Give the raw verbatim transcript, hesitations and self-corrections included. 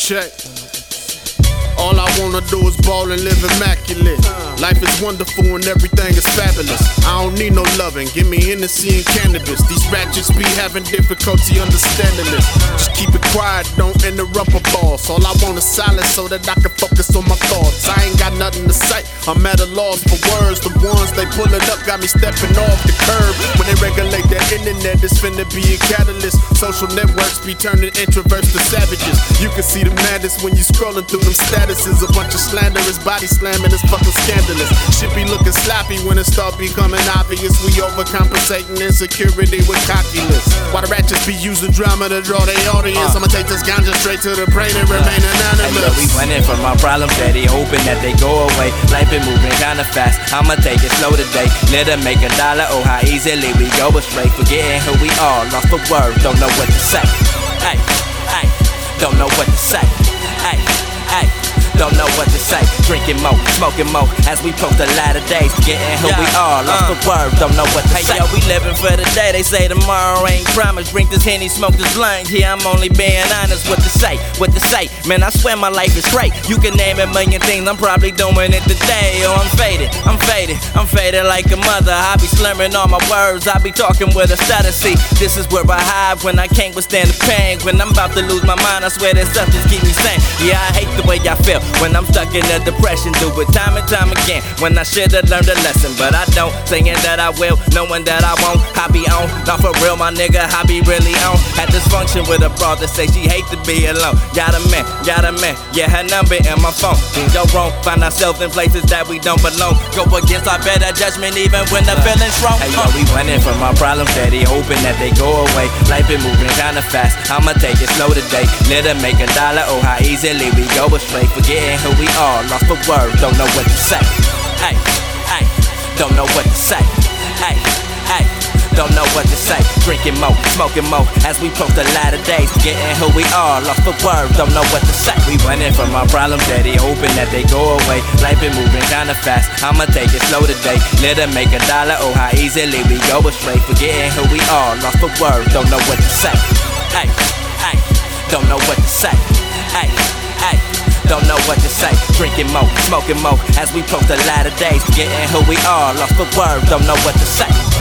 Check. All I wanna do is ball and live immaculate. Life is wonderful and everything is fabulous. I don't need no loving, give me Hennessy and cannabis. These ratchets be having difficulty understanding this. Just keep it quiet, don't interrupt a boss. All I want is silence so that I can focus on my thoughts. I ain't got nothing to say, I'm at a loss for words. The ones they pullin' up got me stepping off the curb. When they regulate that internet, it's finna be a catalyst. Social networks be turning introverts to savages. You can see the madness when you scrollin' through them statuses. A bunch of slanderous body slamming is fucking scandalous. Shit be looking sloppy when it start becoming obvious. We overcompensating insecurity with cockiness. Why the ratchets be using drama to draw their audience? uh. I'ma take this ganja straight to the brain and remain anonymous. Hey, yo, we running from our problems, steady hoping that they go away. Life been moving kinda fast, I'ma take it slow today. Let her make a dollar, oh how easily we go astray. Forgetting who we are, lost for words, don't know what to say. Hey, hey, don't know what to say. Hey, hey, don't know what to say. Drinking more, smoking more as we post the latter days. Forgetting who we are, lost for words, don't know what to say. Hey yo, we living for the day, they say tomorrow ain't promised. Drink this Henny, smoke this blunt, here I'm only being honest. What to say, what to say, man I swear my life is great. You can name a million things, I'm probably doing it today. Oh I'm faded, I'm faded, I'm faded like a mother. I be slurring all my words, I be talking with a stutter. See, this is where I hide when I can't withstand the pain. When I'm about to lose my mind, I swear that stuff just keep me sane. Yeah, I hate the way I feel when I'm stuck in a depression. Do it time and time again when I should've learned a lesson, but I don't. Saying that I will, knowing that I won't. I be on, not for real my nigga, I be really on. Had this function with a broad that say she hate to be alone. Got a man, got a man, yeah her number in my phone. Things go wrong, find ourselves in places that we don't belong. Go against our better judgment even when the feeling's wrong. Hey yo, we running from our problems, steady hoping that they go away. Life been moving kinda fast, I'ma take it slow today. Let her make a dollar, oh how easily we go astray. Forgetting who we are, lost for words, don't know what to say. Hey, hey, don't know what to say. Hey, hey, don't know what to say. Drinking more, smoking more as we post the latter days. Forgetting who we are, lost for words, don't know what to say. We running from our problems, steady hoping that they go away. Life been moving kinda fast, I'ma take it slow today. Let her make a dollar, oh how easily we go astray. Forgetting who we are, lost for words, don't know what to say. Hey, hey, don't know what to say. Hey, hey, don't know what to say. Drinking more, smoking more as we post the latter days. Forgetting who we are, lost for words, don't know what to say.